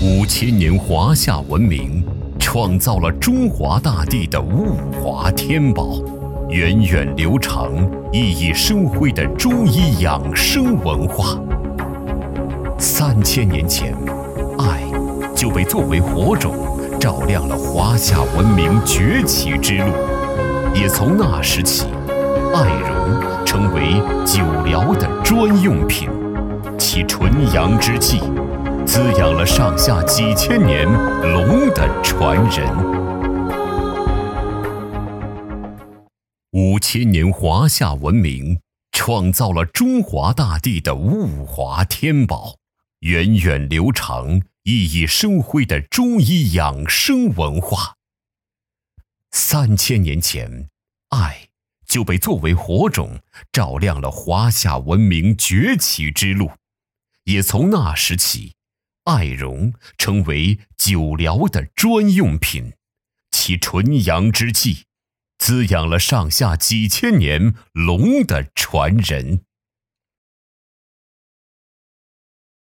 5000年华夏文明创造了中华大地的物华天宝，源远流长、熠熠生辉的中医养生文化。3000年前，爱就被作为火种，照亮了华夏文明崛起之路。也从那时起，爱绒成为酒疗的专用品，其纯阳之气滋养了上下几千年龙的传人。5000年华夏文明创造了中华大地的物华天宝，源远流长、熠熠生辉的中医养生文化。3000年前，爱就被作为火种，照亮了华夏文明崛起之路。也从那时起，爱绒成为酒疗的专用品，其纯阳之气滋养了上下几千年龙的传人。